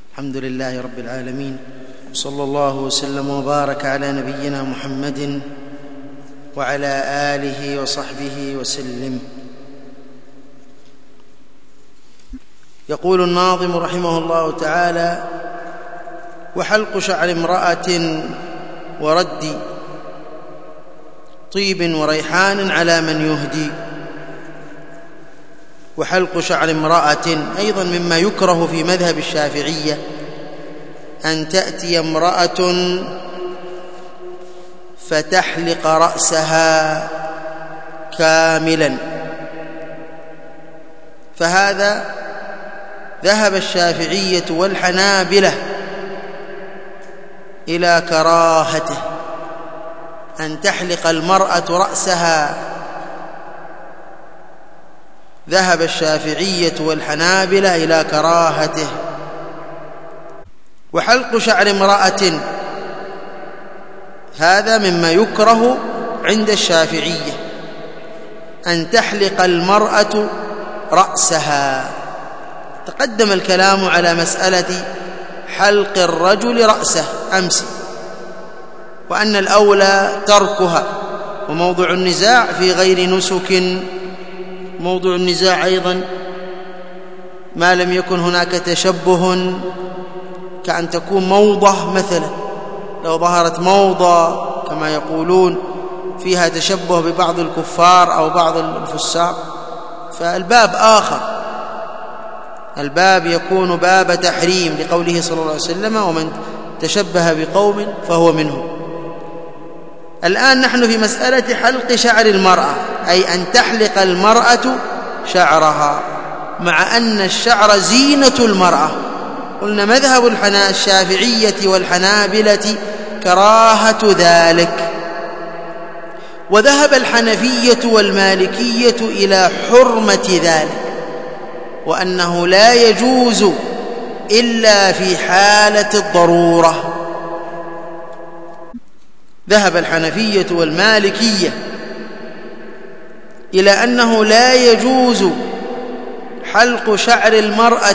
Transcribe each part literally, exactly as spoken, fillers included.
الحمد لله رب العالمين، صلى الله وسلم وبارك على نبينا محمد وعلى آله وصحبه وسلم. يقول الناظم رحمه الله تعالى: وحلق شعر امرأة ورد طيب وريحان على من يهدي. وحلق شعر امرأة أيضا مما يكره في مذهب الشافعية، أن تأتي امرأة فتحلق رأسها كاملا، فهذا ذهب الشافعية والحنابلة إلى كراهته، أن تحلق المرأة رأسها. ذهب الشافعية والحنابلة إلى كراهته. وحلق شعر امرأة هذا مما يكره عند الشافعية، أن تحلق المرأة رأسها. تقدم الكلام على مسألة حلق الرجل رأسه أمس، وأن الأولى تركها، وموضع النزاع في غير نسك. موضوع النزاع أيضا ما لم يكن هناك تشبه، كأن تكون موضة مثلا، لو ظهرت موضة كما يقولون فيها تشبه ببعض الكفار أو بعض الفساق، فالباب آخر، الباب يكون باب تحريم لقوله صلى الله عليه وسلم: ومن تشبه بقوم فهو منهم. الآن نحن في مسألة حلق شعر المرأة، أي أن تحلق المرأة شعرها، مع أن الشعر زينة المرأة. قلنا مذهب الشافعية والحنابلة كراهة ذلك، وذهب الحنفية والمالكية إلى حرمة ذلك، وأنه لا يجوز إلا في حالة الضرورة. ذهب الحنفية والمالكية إلى أنه لا يجوز حلق شعر المرأة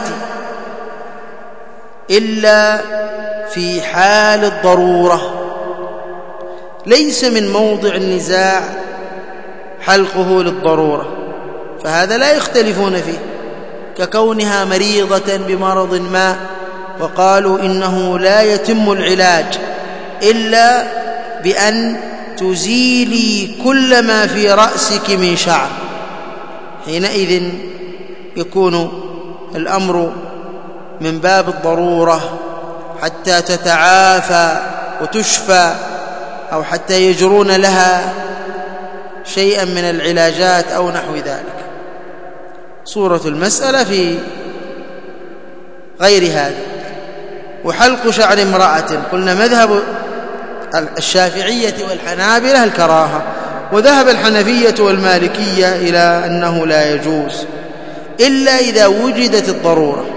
إلا في حال الضرورة. ليس من موضع النزاع حلقه للضرورة، فهذا لا يختلفون فيه، ككونها مريضة بمرض ما، وقالوا إنه لا يتم العلاج إلا بأن تزيلي كل ما في رأسك من شعر. حينئذ يكون الأمر من باب الضرورة حتى تتعافى وتشفى، أو حتى يجرون لها شيئا من العلاجات أو نحو ذلك. صورة المسألة في غير هذا. وحلق شعر امرأة قلنا مذهب الشافعية والحنابلة الكراهة، وذهب الحنفية والمالكية إلى أنه لا يجوز إلا إذا وجدت الضرورة.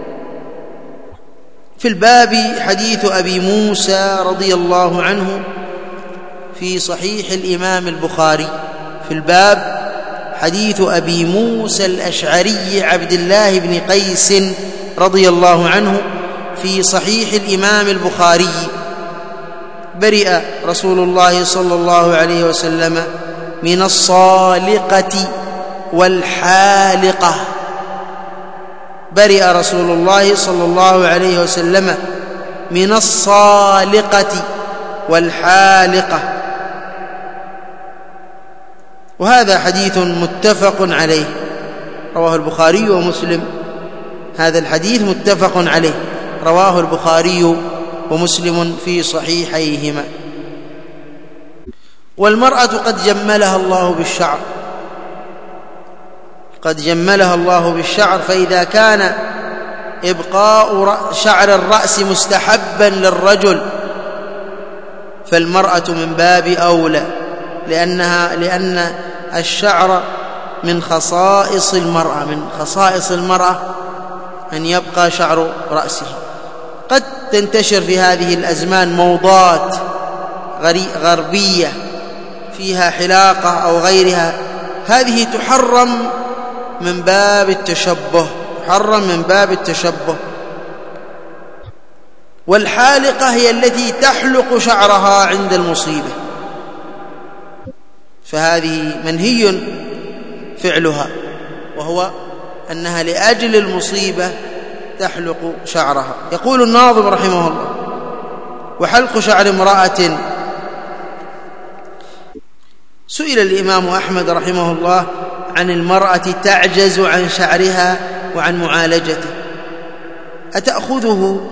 في الباب حديث أبي موسى رضي الله عنه في صحيح الإمام البخاري. في الباب حديث أبي موسى الأشعري عبد الله بن قيس رضي الله عنه في صحيح الإمام البخاري: برئ رسول الله صلى الله عليه وسلم من الصالقة والحالقة. برئ رسول الله صلى الله عليه وسلم من الصالقة والحالقة. وهذا حديث متفق عليه، رواه البخاري ومسلم. هذا الحديث متفق عليه، رواه البخاري ومسلم في صحيحيهما. والمرأة قد جملها الله بالشعر، قد جملها الله بالشعر، فإذا كان إبقاء شعر الرأس مستحبا للرجل فالمرأة من باب أولى، لأنها لأن الشعر من خصائص المرأة، من خصائص المرأة أن يبقى شعر رأسه. قد تنتشر في هذه الأزمان موضات غربية فيها حلاقة أو غيرها، هذه تحرم من باب التشبه، تحرم من باب التشبه. والحالقة هي التي تحلق شعرها عند المصيبة، فهذه منهي فعلها، وهو أنها لأجل المصيبة تحلق شعرها. يقول الناظم رحمه الله: وحلق شعر امرأة. سئل الإمام أحمد رحمه الله عن المرأة تعجز عن شعرها وعن معالجته، أتأخذه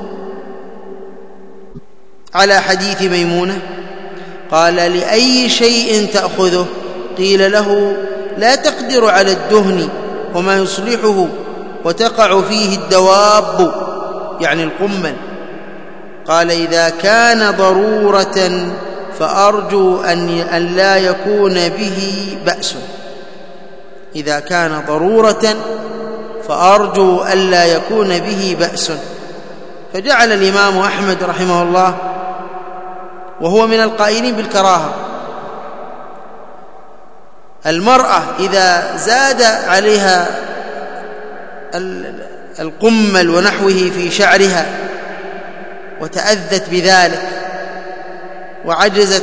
على حديث ميمونة؟ قال: لأي شيء تأخذه؟ قيل له: لا تقدر على الدهن وما يصلحه وتقع فيه الدواب، يعني القمل. قال: إذا كان ضرورة فأرجو أن لا يكون به بأس. إذا كان ضرورة فأرجو أن لا يكون به بأس. فجعل الإمام أحمد رحمه الله، وهو من القائلين بالكراهة، المرأة إذا زاد عليها القمل ونحوه في شعرها وتأذت بذلك وعجزت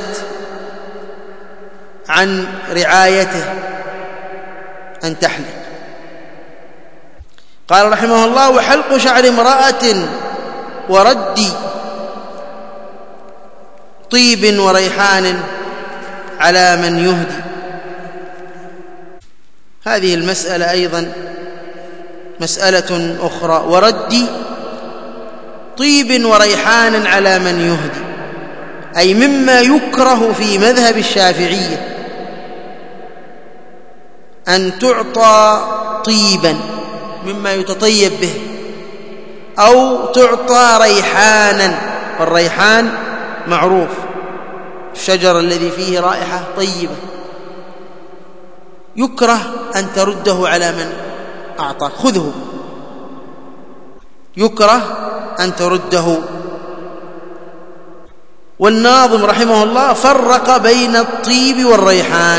عن رعايته أن تحلق. قال رحمه الله: وحلق شعر امرأة ورد طيب وريحان على من يهدي. هذه المسألة أيضا مسألة أخرى، ورد طيب وريحان على من يهدي، أي مما يكره في مذهب الشافعية أن تعطى طيبا مما يتطيب به، أو تعطى ريحانا، والريحان معروف الشجر الذي فيه رائحة طيبة، يكره أن ترده على من أعطاك، خذه، يكره أن ترده. والناظم رحمه الله فرق بين الطيب والريحان،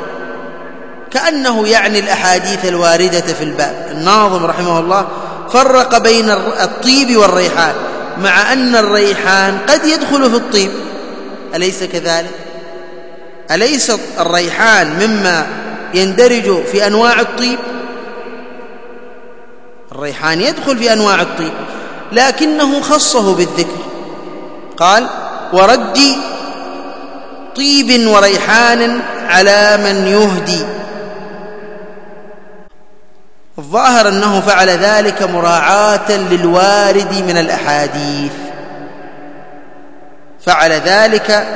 كأنه يعني الأحاديث الواردة في الباب. الناظم رحمه الله فرق بين الطيب والريحان، مع أن الريحان قد يدخل في الطيب، أليس كذلك؟ أليس الريحان مما يندرج في أنواع الطيب؟ الريحان يدخل في أنواع الطيب، لكنه خصه بالذكر، قال: ورد طيب وريحان على من يهدي. الظاهر أنه فعل ذلك مراعاة للوارد من الأحاديث، فعل ذلك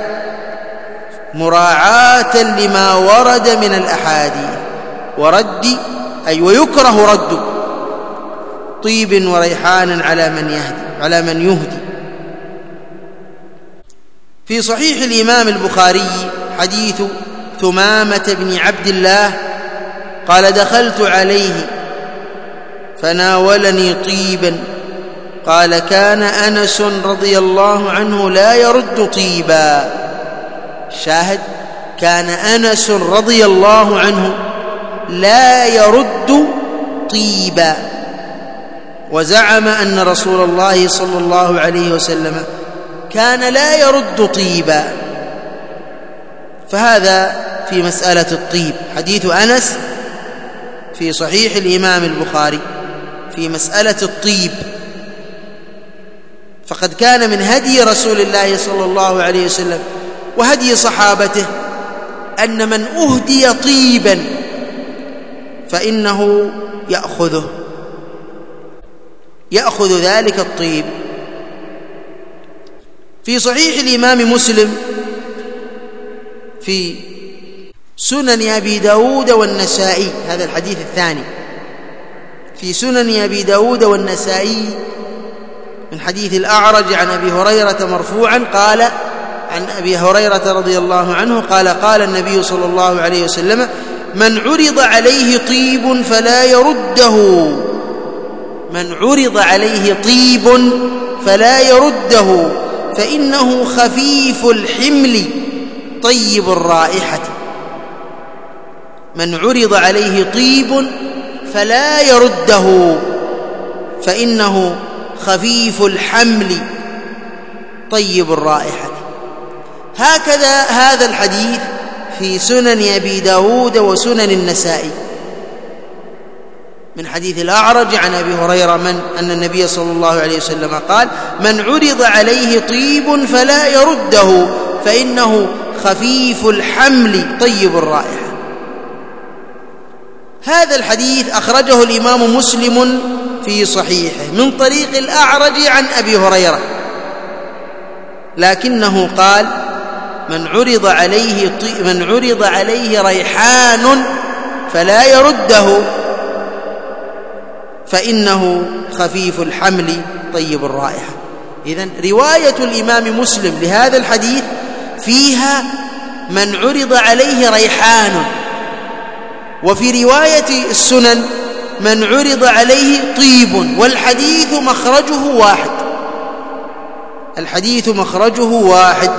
مراعاة لما ورد من الأحاديث. ورد أي ويكره رد طيب وريحان على من يهدي على من يهدي. في صحيح الإمام البخاري حديث ثمامة بن عبد الله قال: دخلت عليه فناولني طيبا. قال: كان أنس رضي الله عنه لا يرد طيبا. شاهد: كان أنس رضي الله عنه لا يرد طيبا، وزعم أن رسول الله صلى الله عليه وسلم كان لا يرد طيبا. فهذا في مسألة الطيب، حديث أنس في صحيح الإمام البخاري في مسألة الطيب. فقد كان من هدي رسول الله صلى الله عليه وسلم وهدي صحابته أن من أهدي طيبا فإنه يأخذه يأخذ ذلك الطيب. في صحيح الإمام مسلم في سنن أبي داود والنسائي، هذا الحديث الثاني في سنن أبي داود والنسائي من حديث الأعرج عن أبي هريرة مرفوعا، قال عن أبي هريرة رضي الله عنه قال: قال النبي صلى الله عليه وسلم: من عرض عليه طيب فلا يرده من عرض عليه طيب فلا يرده فإنه خفيف الحمل طيب الرائحة. من عرض عليه طيب فلا يرده فإنه خفيف الحمل طيب الرائحة. هكذا هذا الحديث في سنن أبي داود وسنن النسائي من حديث الأعرج عن أبي هريرة من أن النبي صلى الله عليه وسلم قال: من عرض عليه طيب فلا يرده فإنه خفيف الحمل طيب الرائحة. هذا الحديث أخرجه الإمام مسلم في صحيحه من طريق الأعرج عن أبي هريرة، لكنه قال: من عرض عليه طي... من عرض عليه ريحان فلا يرده فإنه خفيف الحمل طيب الرائحة. إذن رواية الإمام مسلم لهذا الحديث فيها من عرض عليه ريحان، وفي رواية السنن من عرض عليه طيب، والحديث مخرجه واحد، الحديث مخرجه واحد.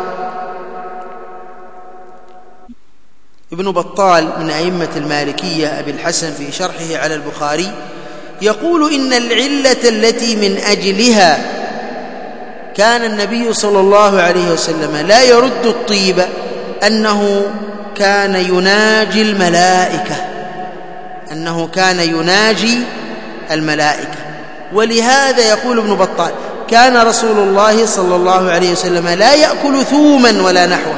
ابن بطال من أئمة المالكية أبي الحسن في شرحه على البخاري يقول: إن العلة التي من أجلها كان النبي صلى الله عليه وسلم لا يرد الطيب أنه كان يناجي الملائكة، أنه كان يناجي الملائكة. ولهذا يقول ابن بطال: كان رسول الله صلى الله عليه وسلم لا يأكل ثوما ولا نحوه.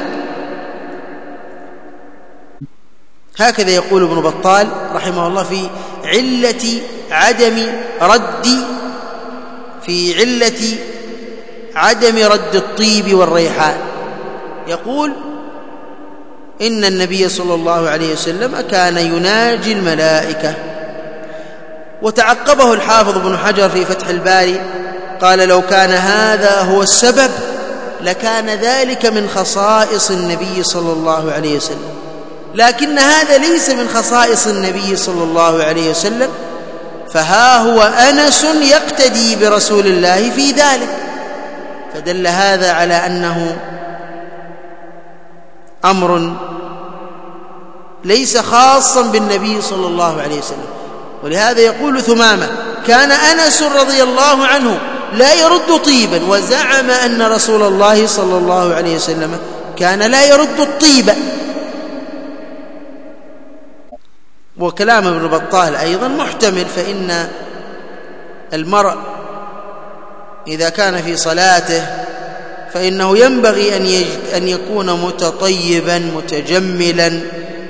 هكذا يقول ابن بطال رحمه الله في علة عدم رد في علة عدم رد الطيب والريحان، يقول: إن النبي صلى الله عليه وسلم كان يناجي الملائكة. وتعقبه الحافظ ابن حجر في فتح الباري قال: لو كان هذا هو السبب لكان ذلك من خصائص النبي صلى الله عليه وسلم، لكن هذا ليس من خصائص النبي صلى الله عليه وسلم، فها هو أنس يقتدي برسول الله في ذلك، فدل هذا على أنه أمر ليس خاصا بالنبي صلى الله عليه وسلم. ولهذا يقول ثمامة: كان أنس رضي الله عنه لا يرد طيبا، وزعم أن رسول الله صلى الله عليه وسلم كان لا يرد الطيب. وكلام ابن بطال أيضا محتمل، فإن المرء إذا كان في صلاته فإنه ينبغي أن, أن يكون متطيبا متجملا،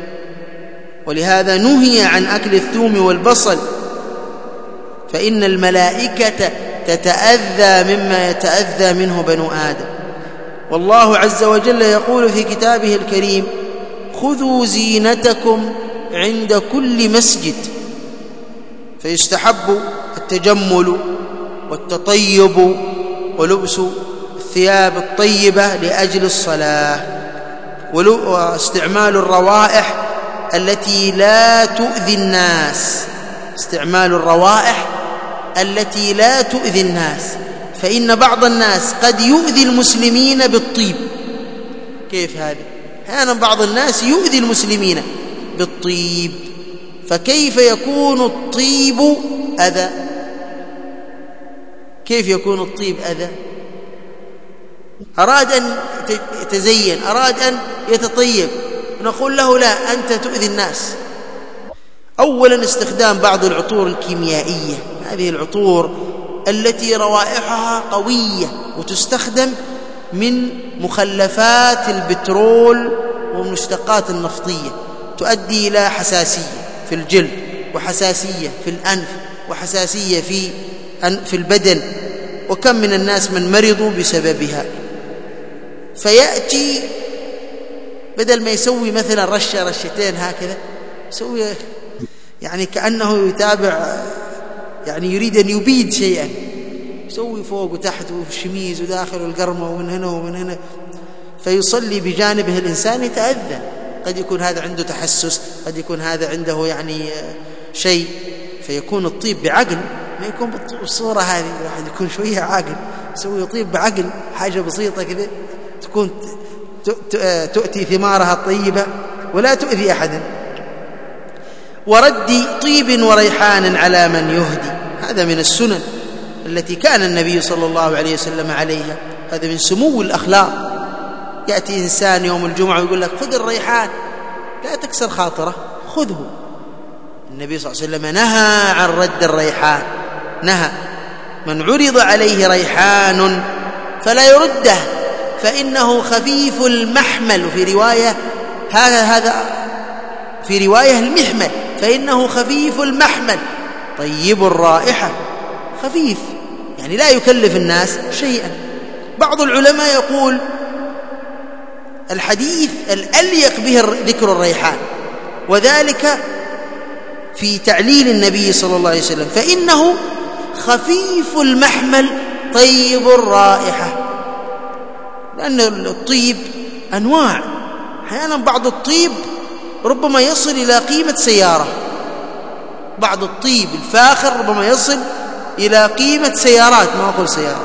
ولهذا نهي عن أكل الثوم والبصل، فإن الملائكة تتأذى مما يتأذى منه بنو آدم. والله عز وجل يقول في كتابه الكريم: خذوا زينتكم عند كل مسجد، فيستحب التجمل والتطيب ولبس الثياب الطيبة لأجل الصلاة، واستعمال الروائح التي لا تؤذي الناس، استعمال الروائح التي لا تؤذي الناس، فإن بعض الناس قد يؤذي المسلمين بالطيب. كيف هذا؟ أحيانا بعض الناس يؤذي المسلمين بالطيب، فكيف يكون الطيب أذى؟ كيف يكون الطيب أذى؟ أراد أن يتزين، أراد أن يتطيب، نقول له: لا، أنت تؤذي الناس. أولا استخدام بعض العطور الكيميائية، هذه العطور التي روائحها قوية وتستخدم من مخلفات البترول والمشتقات النفطية، تؤدي إلى حساسية في الجلد، وحساسية في الأنف، وحساسية في في البدن، وكم من الناس من مرضوا بسببها. فيأتي بدل ما يسوي مثلا رشة رشتين هكذا، يسوي يعني كأنه يتابع، يعني يريد أن يبيد شيئا، يسوي فوق وتحت وشميز وداخل القرمة ومن هنا ومن هنا، فيصلي بجانبه الإنسان يتأذى. قد يكون هذا عنده تحسس، قد يكون هذا عنده يعني شيء، فيكون الطيب بعقل، ما يكون بالصورة هذه. الواحد يكون شوية عاقل، يسوي طيب بعقل، حاجة بسيطة كذا تكون تؤتي ثمارها الطيبة ولا تؤذي أحدا. ورد طيب وريحان على من يهدي، هذا من السنن التي كان النبي صلى الله عليه وسلم عليها، هذا من سمو الأخلاق. يأتي إنسان يوم الجمعة ويقول لك خذ الريحان، لا تكسر خاطره، خذه. النبي صلى الله عليه وسلم نهى عن رد الريحان، نهى: من عرض عليه ريحان فلا يرده فإنه خفيف المحمل، وفي رواية هذا هذا في رواية المحمل، فإنه خفيف المحمل طيب الرائحة. خفيف يعني لا يكلف الناس شيئا. بعض العلماء يقول الحديث الأليق به ذكر الريحان، وذلك في تعليل النبي صلى الله عليه وسلم: فإنه خفيف المحمل طيب الرائحة. لأن الطيب أنواع، أحيانا بعض الطيب ربما يصل إلى قيمة سيارة، بعض الطيب الفاخر ربما يصل إلى قيمة سيارات، ما أقول سيارة،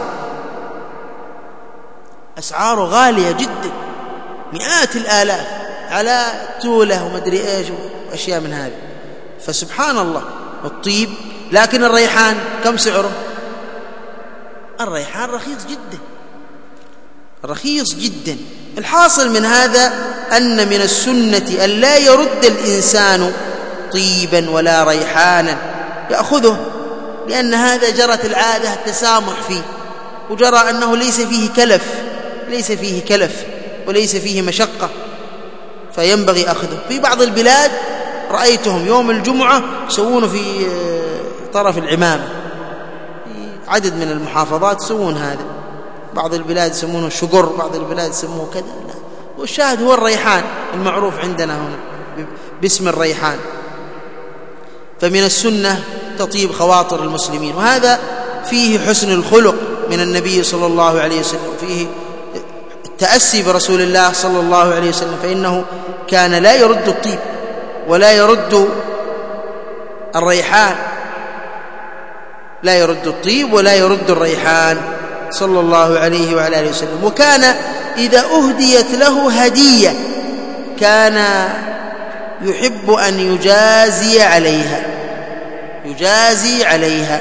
أسعاره غالية جدا، مئات الآلاف على تولة ومدري إيش وأشياء من هذه. فسبحان الله الطيب. لكن الريحان كم سعره؟ الريحان رخيص جدا، رخيص جدا. الحاصل من هذا أن من السنة أن لا يرد الإنسان طيبا ولا ريحانا، يأخذه، لأن هذا جرت العادة التسامح فيه، وجرى أنه ليس فيه كلف، ليس فيه كلف وليس فيه مشقة، فينبغي أخذه. في بعض البلاد رأيتهم يوم الجمعة يسوونه في طرف العمامة، عدد من المحافظات يسوون هذا، بعض البلاد يسمونه شقر، بعض البلاد يسموه كذا، لا، والشاهد هو الريحان المعروف عندنا هنا باسم الريحان. فمن السنة تطيب خواطر المسلمين، وهذا فيه حسن الخلق من النبي صلى الله عليه وسلم، فيه التأسي برسول الله صلى الله عليه وسلم، فإنه كان لا يرد الطيب ولا يرد الريحان، لا يرد الطيب ولا يرد الريحان صلى الله عليه وعلى آله وسلم. وكان إذا أهديت له هدية كان يحب أن يجازي عليها، يجازي عليها،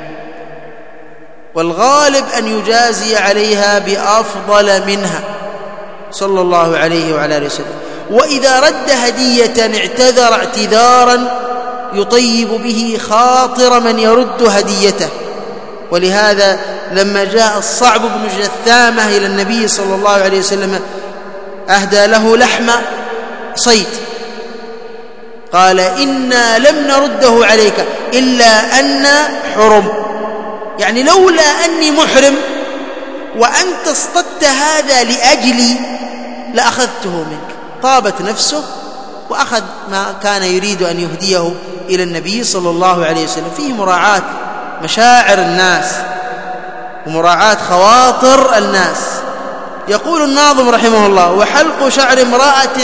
والغالب أن يجازي عليها بأفضل منها صلى الله عليه وعلى آله وسلم. وإذا رد هدية اعتذر اعتذارا يطيب به خاطر من يرد هديته. ولهذا لما جاء الصعب بن جثامة إلى النبي صلى الله عليه وسلم أهدى له لحم صيد، قال: إنا لم نرده عليك إلا أن حرم، يعني لولا أني محرم وأنت اصطدت هذا لأجلي لأخذته منك. طابت نفسه وأخذ ما كان يريد أن يهديه إلى النبي صلى الله عليه وسلم. فيه مراعاة مشاعر الناس ومراعاة خواطر الناس. يقول الناظم رحمه الله: وحلق شعر امرأة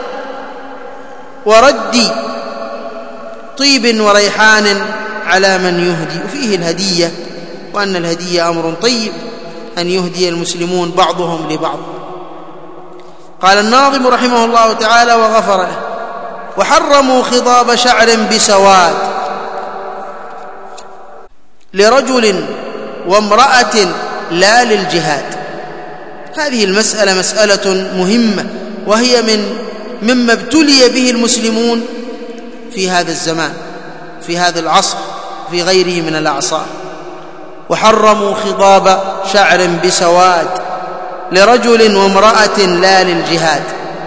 ورد طيب وريحان على من يهدي. وفيه الهدية، وأن الهدية أمر طيب أن يهدي المسلمون بعضهم لبعض. قال الناظم رحمه الله تعالى وغفر له: وحرموا خضاب شعر بسواد لرجل وامرأة لا للجهاد. هذه المسألة مسألة مهمة، وهي من مما ابتلي به المسلمون في هذا الزمان، في هذا العصر، في غيره من الأعصار. وحرموا خضاب شعر بسواد لرجل وامرأة لا للجهاد.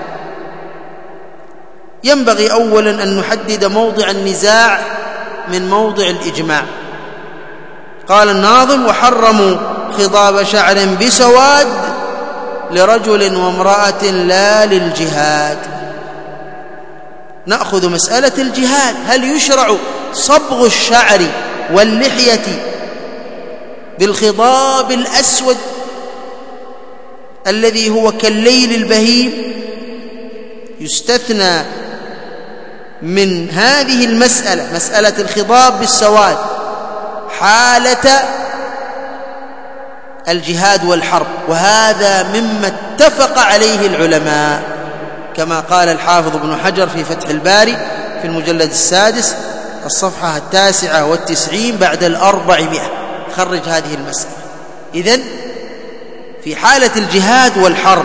ينبغي أولا أن نحدد موضع النزاع من موضع الإجماع. قال الناظم: وحرموا خضاب شعر بسواد لرجل وامرأة لا للجهاد. نأخذ مسألة الجهاد، هل يشرع صبغ الشعر واللحية بالخضاب الأسود الذي هو كالليل البهيم؟ يستثنى من هذه المسألة مسألة الخضاب بالسواد حالة الجهاد والحرب، وهذا مما اتفق عليه العلماء، كما قال الحافظ ابن حجر في فتح الباري في المجلد السادس الصفحة التاسعة والتسعين بعد الأربعمائة، خرج هذه المسألة. إذن في حالة الجهاد والحرب،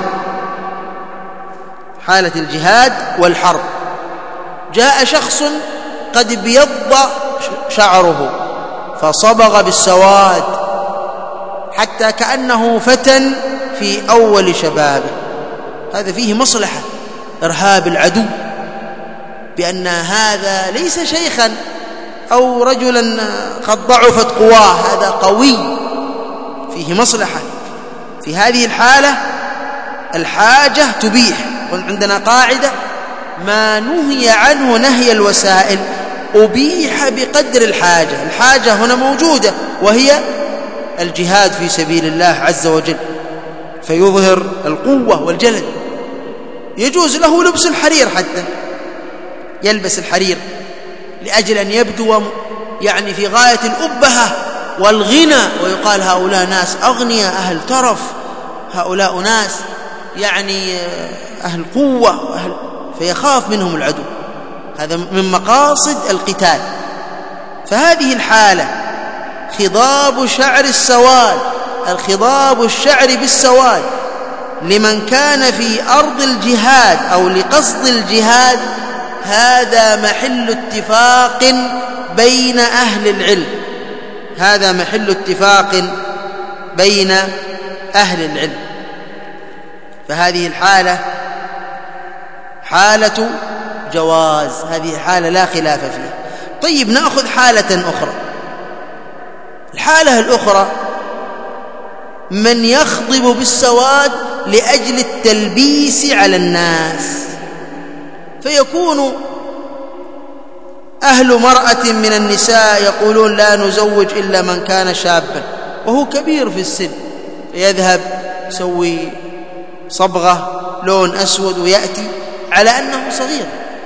حالة الجهاد والحرب جاء شخص قد ابيض شعره فصبغ بالسواد حتى كأنه فتى في أول شبابه، هذا فيه مصلحة إرهاب العدو بأن هذا ليس شيخا أو رجلا قد ضعفت قواه، هذا قوي، فيه مصلحة. في هذه الحالة الحاجة تبيح، عندنا قاعدة: ما نهي عنه نهي الوسائل أبيح بقدر الحاجة. الحاجة هنا موجودة وهي الجهاد في سبيل الله عز وجل، فيظهر القوة والجلد. يجوز له لبس الحرير، حتى يلبس الحرير لأجل أن يبدو يعني في غاية الأبهة والغنى، ويقال هؤلاء ناس أغنياء أهل ترف، هؤلاء ناس يعني أهل قوة أهل، فيخاف منهم العدو. هذا من مقاصد القتال. فهذه الحالة خضاب شعر السواد، الخضاب الشعر بالسواد لمن كان في أرض الجهاد أو لقصد الجهاد، هذا محل اتفاق بين أهل العلم، هذا محل اتفاق بين أهل العلم. فهذه الحالة حالة جواز، هذه حالة لا خلاف فيها. طيب نأخذ حالة أخرى. الحالة الأخرى من يخضب بالسواد لأجل التلبيس على الناس، فيكون أهل مرأة من النساء يقولون لا نزوج إلا من كان شابا، وهو كبير في السن، يذهب يسوي صبغة لون أسود ويأتي على أنه صغير.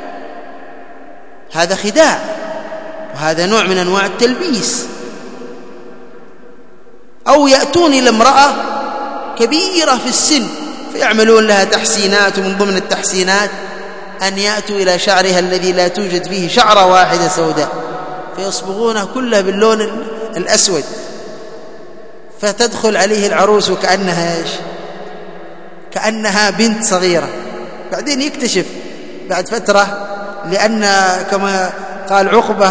هذا خداع، وهذا نوع من أنواع التلبيس. أو يأتون إلى امرأة كبيرة في السن فيعملون لها تحسينات، ومن ضمن التحسينات أن يأتوا إلى شعرها الذي لا توجد فيه شعرة واحدة سوداء، فيصبغونه كلها باللون الأسود، فتدخل عليه العروس وكأنها إيش؟ كأنها بنت صغيرة. بعدين يكتشف بعد فترة، لأن كما قال عقبة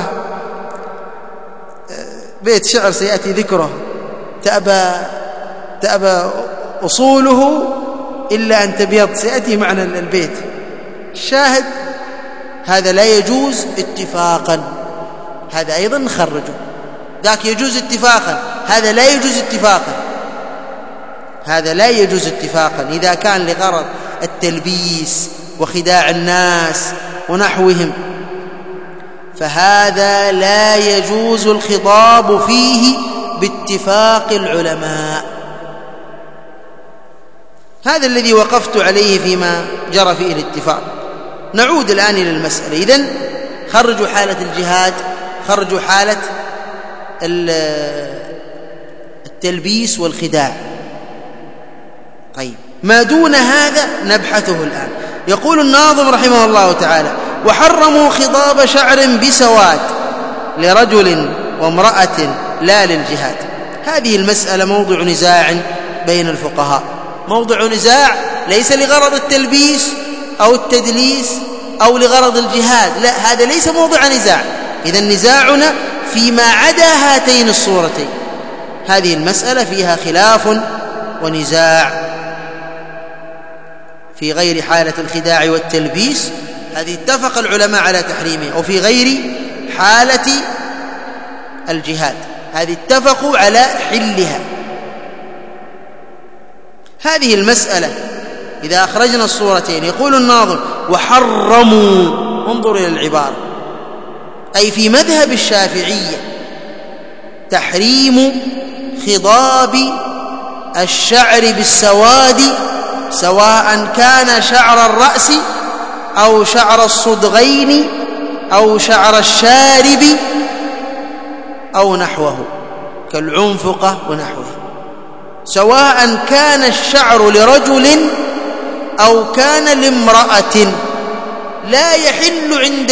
بيت شعر سيأتي ذكره: تأبى تأبى أصوله إلا أن تبيض، سيأتي معنا البيت. الشاهد هذا لا يجوز اتفاقا، هذا أيضا نخرجه. ذاك يجوز اتفاقا، هذا لا يجوز اتفاقا، هذا لا يجوز اتفاقا إذا كان لغرض التلبيس وخداع الناس ونحوهم، فهذا لا يجوز الخضاب فيه باتفاق العلماء. هذا الذي وقفت عليه فيما جرى فيه الاتفاق. نعود الآن إلى المسألة. إذن خرجوا حالة الجهاد، خرجوا حالة التلبيس والخداع. طيب ما دون هذا نبحثه الآن. يقول الناظم رحمه الله تعالى: وحرموا خضاب شعر بسواد لرجل وامرأة لا للجهاد. هذه المسألة موضع نزاع بين الفقهاء، موضع نزاع ليس لغرض التلبيس أو التدليس أو لغرض الجهاد، لا، هذا ليس موضع نزاع. إذن نزاعنا فيما عدا هاتين الصورتين. هذه المسألة فيها خلاف ونزاع. في غير حالة الخداع والتلبيس هذه اتفق العلماء على تحريمها، وفي غير حالة الجهاد هذه اتفقوا على حلها. هذه المسألة إذا أخرجنا الصورتين، يقول الناظم: وحرموا، انظر إلى العبارة، أي في مذهب الشافعية تحريم خضاب الشعر بالسواد، سواء كان شعر الرأس أو شعر الصدغين أو شعر الشارب أو نحوه كالعنفقة ونحوه، سواء كان الشعر لرجل أو كان لامرأة. لا يحل عند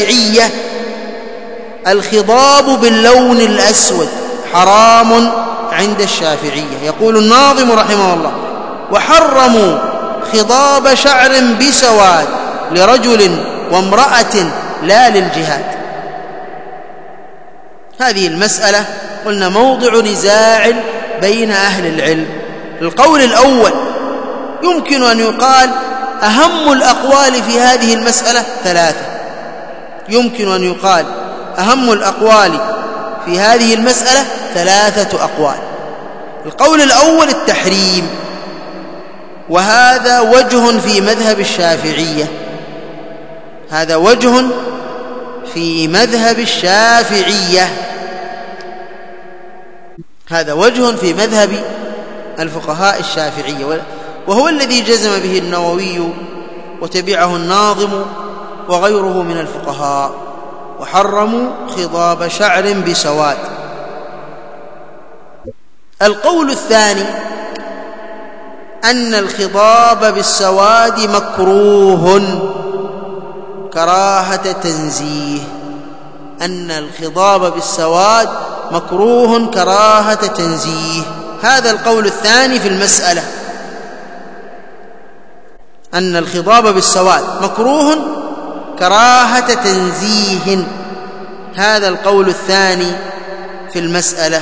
الشافعية الخضاب باللون الأسود، حرام عند الشافعية. يقول الناظم رحمه الله: وحرموا خضاب شعر بسواد لرجل وامرأة لا للجهاد. هذه المسألة قلنا موضع نزاع بين أهل العلم. القول الأول يمكن أن يقال أهم الأقوال في هذه المسألة ثلاثة. يمكن أن يقال أهم الأقوال في هذه المسألة ثلاثة أقوال. القول الأول التحريم، وهذا وجه في مذهب الشافعية، هذا وجه في مذهب الشافعية، هذا وجه في مذهب الفقهاء الشافعية، وهو الذي جزم به النووي وتبعه الناظم وغيره من الفقهاء. وحرموا خضاب شعر بسواد. القول الثاني أن الخضاب بالسواد مكروه كراهة تنزيه، أن الخضاب بالسواد مكروه كراهة تنزيه. هذا القول الثاني في المسألة، أن الخضاب بالسواد مكروه كراهة تنزيه. هذا القول الثاني في المسألة،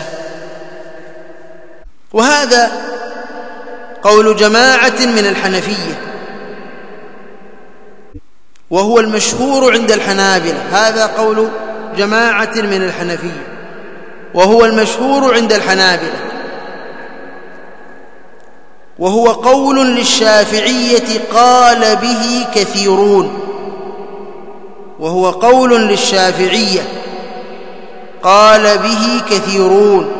وهذا قول جماعة من الحنفية، وهو المشهور عند الحنابلة. هذا قول جماعة من الحنفية وهو المشهور عند الحنابلة، وهو قول للشافعية قال به كثيرون، وهو قول للشافعية قال به كثيرون،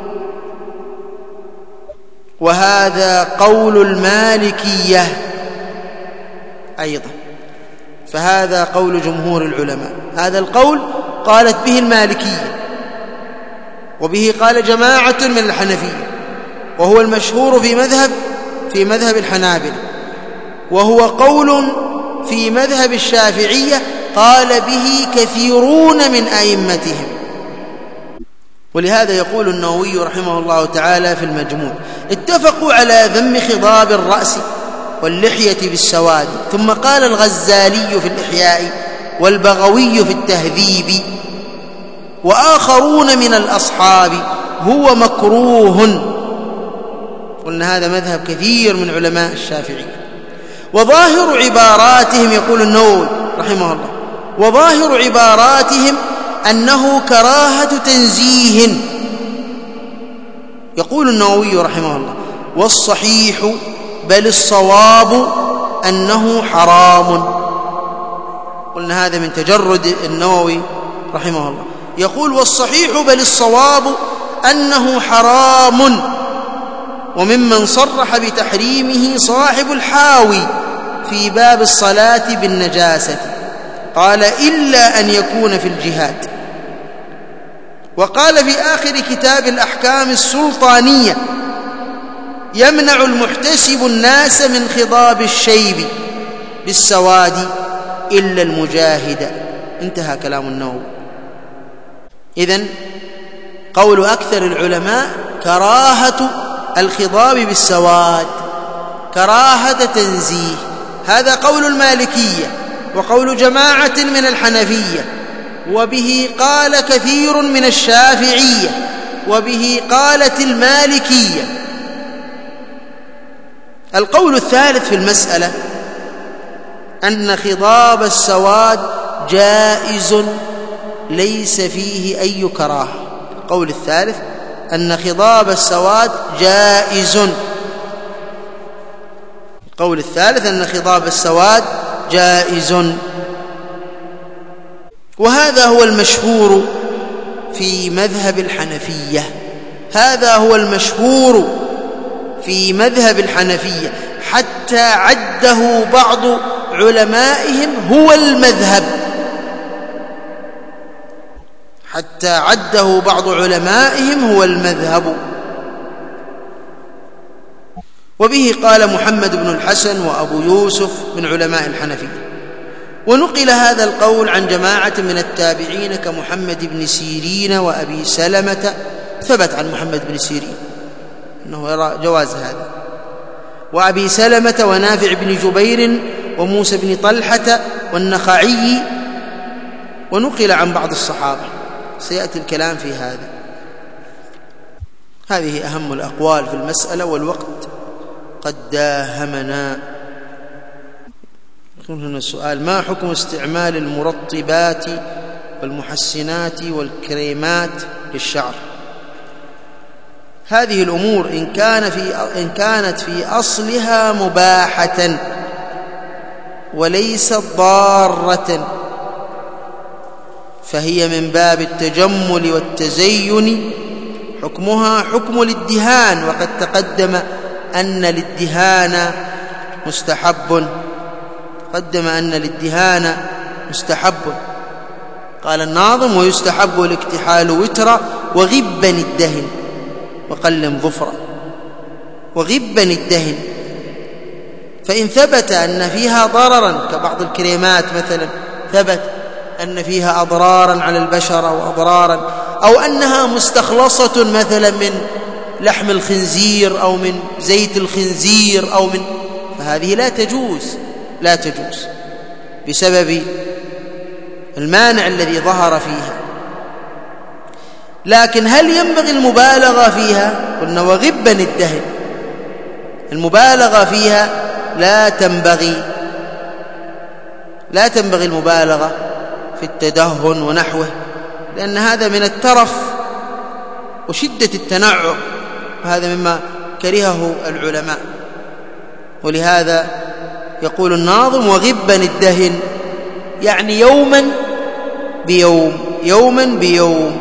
وهذا قول المالكية أيضا. فهذا قول جمهور العلماء، هذا القول قالت به المالكية، وبه قال جماعة من الحنفية، وهو المشهور في مذهب في مذهب الحنابلة، وهو قول في مذهب الشافعية قال به كثيرون من أئمتهم. ولهذا يقول النووي رحمه الله تعالى في المجموع: اتفقوا على ذم خضاب الرأس واللحية بالسواد. ثم قال الغزالي في الإحياء والبغوي في التهذيب وآخرون من الأصحاب هو مكروه. قلنا هذا مذهب كثير من علماء الشافعية. وظاهر عباراتهم، يقول النووي رحمه الله، وظاهر عباراتهم أنه كراهة تنزيه. يقول النووي رحمه الله: والصحيح بل الصواب أنه حرام. قلنا هذا من تجرد النووي رحمه الله، يقول: والصحيح بل الصواب أنه حرام. وممن صرح بتحريمه صاحب الحاوي في باب الصلاة بالنجاسة، قال: إلا أن يكون في الجهاد. وقال في آخر كتاب الأحكام السلطانية: يمنع المحتسب الناس من خضاب الشيب بالسواد إلا المجاهد. انتهى كلام النووي. إذن قول أكثر العلماء كراهة الخضاب بالسواد، كراهة تنزيه. هذا قول المالكية وقول جماعة من الحنفية، وبه قال كثير من الشافعية، وبه قالت المالكية. القول الثالث في المسألة أن خضاب السواد جائز ليس فيه أي كراهة. القول الثالث أن خضاب السواد جائز. القول الثالث أن خضاب السواد جائز، وهذا هو المشهور في مذهب الحنفية. هذا هو المشهور في مذهب الحنفية، حتى عده بعض علمائهم هو المذهب، حتى عده بعض علمائهم هو المذهب. وبه قال محمد بن الحسن وأبو يوسف من علماء الحنفية. ونقل هذا القول عن جماعة من التابعين كمحمد بن سيرين وأبي سلمة، ثبت عن محمد بن سيرين. أنه يرى جواز هذا. وأبي سلمة ونافع بن جبير وموسى بن طلحة والنخعي، ونقل عن بعض الصحابة، سيأتي الكلام في هذا. هذه أهم الأقوال في المسألة، والوقت قد داهمنا. يكون هنا السؤال: ما حكم استعمال المرطبات والمحسنات والكريمات للشعر؟ هذه الأمور إن كان في إن كانت في أصلها مباحة وليست ضارة فهي من باب التجمل والتزين، حكمها حكم الادهان، وقد تقدم أن الادهان مستحب قدم أن الادهان مستحب. قال الناظم: ويستحب الاكتحال وترا وغبا الدهن وقلم ظفرا. وغبا الدهن، فإن ثبت أن فيها ضررا كبعض الكريمات مثلا، ثبت أن فيها أضرارا على البشرة وأضرارا، أو أنها مستخلصة مثلا من لحم الخنزير أو من زيت الخنزير أو من، فهذه لا تجوز لا تجوز بسبب المانع الذي ظهر فيها. لكن هل ينبغي المبالغة فيها؟ قلنا وغبا الدهن، المبالغة فيها لا تنبغي لا تنبغي المبالغة في التدهن ونحوه، لأن هذا من الترف وشدة التنعم، وهذا مما كرهه العلماء. ولهذا يقول الناظم: وغبا الدهن، يعني يوما بيوم يوما بيوم.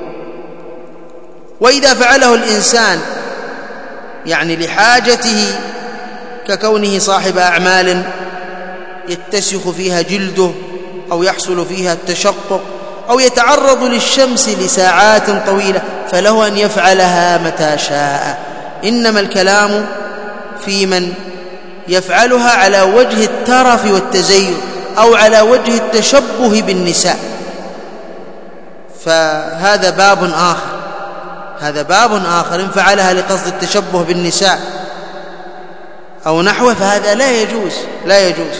وإذا فعله الإنسان يعني لحاجته، ككونه صاحب أعمال يتسخ فيها جلده أو يحصل فيها التشقق أو يتعرض للشمس لساعات طويلة، فله أن يفعلها متى شاء. إنما الكلام في من يفعلها على وجه الترف والتزين أو على وجه التشبه بالنساء، فهذا باب آخر هذا باب آخر. إن فعلها لقصد التشبه بالنساء أو نحوه فهذا لا يجوز لا يجوز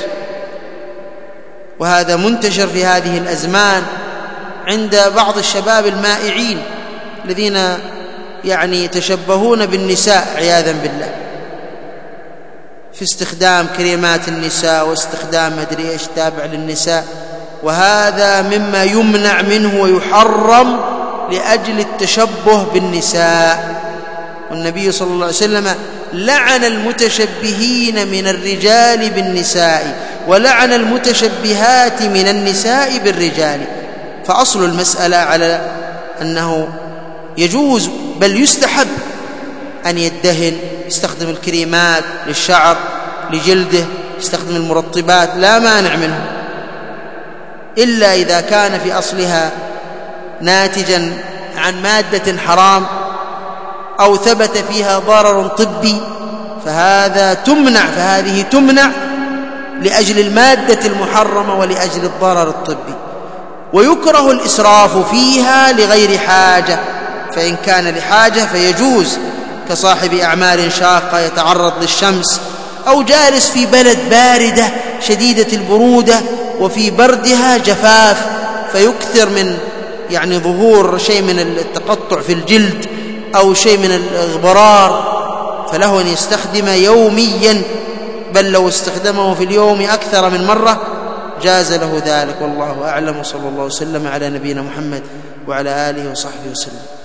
وهذا منتشر في هذه الأزمان عند بعض الشباب المائعين الذين يعني يتشبهون بالنساء عياذا بالله، في استخدام كريمات النساء واستخدام مدري ايش تابع للنساء، وهذا مما يمنع منه ويحرم لأجل التشبه بالنساء. والنبي صلى الله عليه وسلم لعن المتشبهين من الرجال بالنساء ولعن المتشبهات من النساء بالرجال. فأصل المسألة على أنه يجوز بل يستحب أن يدهن، يستخدم الكريمات للشعر لجلده، يستخدم المرطبات، لا مانع منه، إلا إذا كان في أصلها ناتجا عن مادة حرام أو ثبت فيها ضرر طبي، فهذا تمنع فهذه تمنع لأجل المادة المحرمة ولأجل الضرر الطبي. ويكره الإسراف فيها لغير حاجة، فإن كان لحاجة فيجوز، كصاحب أعمال شاقة يتعرض للشمس أو جالس في بلد باردة شديدة البرودة وفي بردها جفاف فيكثر من يعني ظهور شيء من التقطع في الجلد أو شيء من الإغبرار، فله أن يستخدم يوميا، بل لو استخدمه في اليوم أكثر من مرة جاز له ذلك. والله أعلم، وصلى الله وسلم على نبينا محمد وعلى آله وصحبه وسلم.